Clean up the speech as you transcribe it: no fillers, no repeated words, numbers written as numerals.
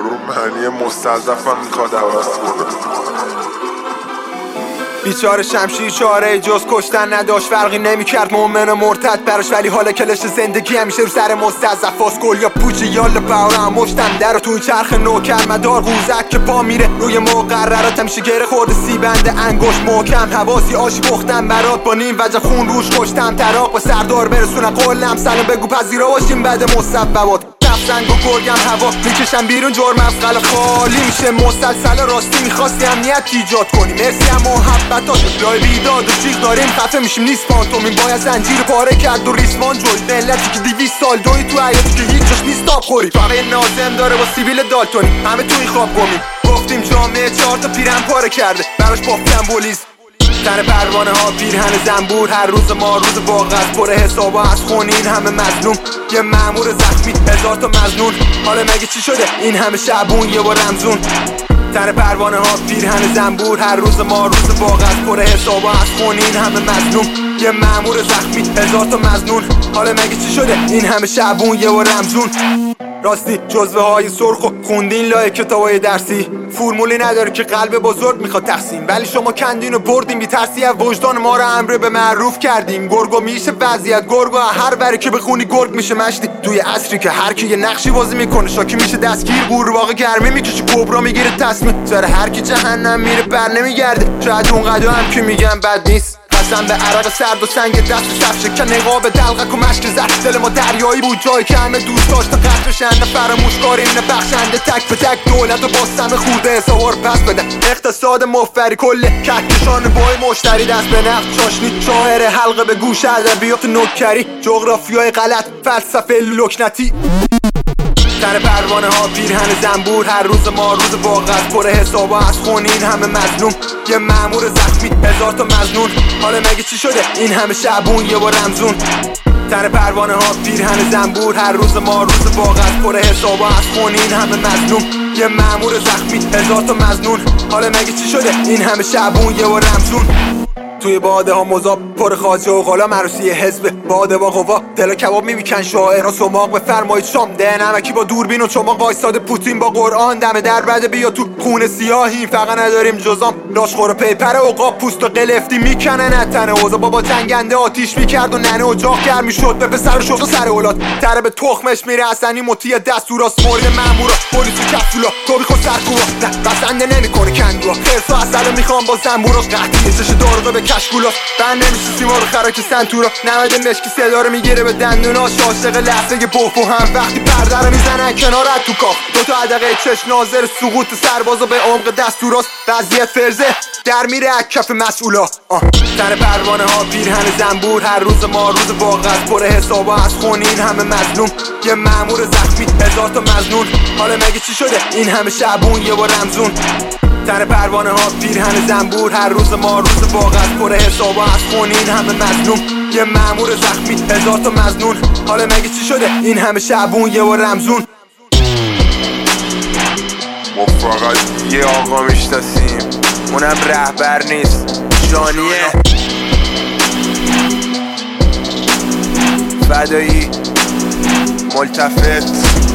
یارو معنی مستضعفم میخواد عوض کنه. بیچاره شمشیر چاره جز کشتن نداشت، فرقی نمیکرد مومن و مرتد براش، ولی حالا کلش زندگی همیشه رو سر مستضعفاست. گل یا پوچ یالا باورم مشتم در توی چرخ نوکر مدار قوزک که پا میره روی مقررات، همیشه گره خورده سیبند انگشت محکم، حواسی آش پختم برات با نیم وجه خون روش کشتم تراق به سردار برسونم قولم سلام بگو پذیرا باشیم بعد مصوبات. سنگ و گرگم هوا میکشم بیرون جرم از قلع خالی میشه مسلسل راستی. میخواستی امنیت ایجاد کنی مرسی هم محبتات رای بیداد و جیغ داریم خفه میشیم نیست پانتومین باید زنجیر پاره کرد و ریسمان جوی ملتی که 200 سال دوی تو حیاتی که هیچ جاش نیست آب خوری. فقط نازم داره با سیبیل دالتونی همه توی خواب گمیم. گفتیم جامعه 4 تا پیرن پاره کرده براش بافتن بولیز تن پروانه ها پیرهن زنبور. هر روز ما روز واقعت پر حسابا از خونین همه مظلوم یه مأمور زخمی 1000 تا مظنون. حالا مگه چی شده این همه شعبون یه بار رمزون. تن پروانه ها پیرهن زنبور. هر روز ما روز واقعت پر حسابا از خونین همه مظلوم یه مأمور زخمی 1000 تا مظنون. حالا مگه چی شده این همه شعبون یه بار رمزون. راستی جزوه های سرخ و خوندین لای کتابای درسی، فرمولی نداره که قلب بزرگ میخواد تقسیم، ولی شما کندین و بردین بی ترسی از وجدان ما رو امر به معروف کردین. گرگو میشه وضعیت گرگو هر بره که بخونی گرگ میشه مشتی توی عصری که هر کی یه نقشی بازی میکنه شاکی میشه دستگیر. قورباغه گرمی میکشه کبرا میگیره تصمیم سر هر کی جهنم میره بر نمیگرده. شاید اون قدم که میگم بد نیست قسم به عرق سرد و سنگ دست صف شکن نقاب دلقک و مشک زد. دل ما دریایی بود جایی که همه دوست داشت قطع بشن فراموش کاریم نبخشنده تک به تک دولت و باستم خورده حسابا رو پس بدن. اقتصاد مفری کل کهکشان بای مشتری دست به نفت چاشنی شاعر حلقه به گوش ادبیات نوکری جغرافیای غلط فلسفه لکنتی. تن پروانه ها پیرهن زنبور. هر روز ما روز واقعت پر حسابا از خونین همه مظلوم یه مأمور زخمی 1000 تا مظنون. حالا مگه چی شده این همه شعبون یه بار رمزون. تن پروانه ها پیرهن زنبور. هر روز ما روز واقعت پر حسابا از خونین همه مظلوم یه مأمور زخمی 1000 تا مظنون. حالا مگه چی شده این همه شعبون یه بار رمزون. توی باده ها مذاب پر خاجه و غلا عروسی حزب باده با قوا دل کباب میکن شاعرها سماق بفرمایید شام ده نمکی با دوربین و چماق وایساده پوتین با قرآن دم در بده بیا تو خونه سیاهی فقط نداریم جزام راشخور و پیپر عقاب پوست و قلفتی میکنه نتنه اوضا بابا جنگنده آتیش میکرد و ننه اجاق گرم میشد به پسر و شوق سر اولاد تره به تخمش میره حسنی مطیع دستوراست مورد مامورا پلیس و کپسولا کوبی خود سرکوبا نه بسنده نمیکنه کندوا خرسا اصلا میخوام با زنبوراش قحطی چش دارقه به کشکولا بند نمیشه سیما رو خراک سنتورا نمده مشکی صدا رو میگیره به دندوناش عاشق لحظه بوفو هم وقتی پرده رو میزنن کنار تو کاف دوتا عدقه چشم ناظر سقوط سربازا به عمق دستوراست وضعیت فرزه در میره از کف مسئولا. تن پروانه ها پیرهن زنبور. هر روز ما روز واقعت پر حسابا از خونین همه مظلوم یه مأمور زخمی 1000 تا مظنون. حالا مگه چی شده این همه شعبون یه بار رمزون. تن پروانه ها پیرهن زنبور. هر روز ما روز واقعت پر حسابا از خونین همه مظلوم یه مأمور زخمی 1000 تا مظنون. حالا مگه چی شده این همه شعبون یه بار رمزون. ما فقط یه آقا میشناسیم اونم رهبر نیست جانیه فدایی ملتفت